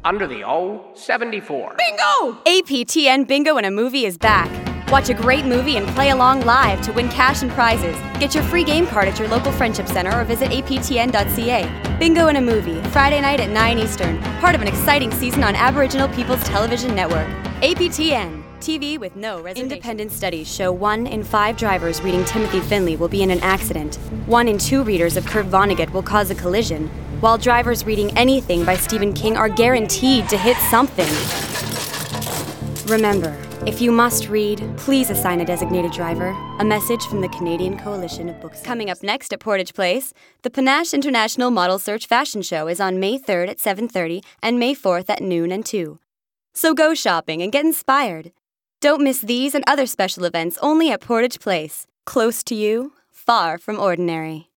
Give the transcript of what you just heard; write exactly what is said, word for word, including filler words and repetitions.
under the O seventy-four. Bingo! A P T N Bingo in a Movie is back. Watch a great movie and play along live to win cash and prizes. Get your free game card at your local friendship center or visit A P T N dot C A. Bingo in a Movie, Friday night at nine Eastern. Part of an exciting season on Aboriginal People's Television Network. A P T N, T V with no reservation. Independent studies show one in five drivers reading Timothy Finley will be in an accident. One in two readers of Kurt Vonnegut will cause a collision, while drivers reading anything by Stephen King are guaranteed to hit something. Remember, if you must read, please assign a designated driver. A message from the Canadian Coalition of Booksellers. Coming up next at Portage Place, the Panache International Model Search Fashion Show is on May third at seven thirty and May fourth at noon and two. So go shopping and get inspired. Don't miss these and other special events only at Portage Place. Close to you, far from ordinary.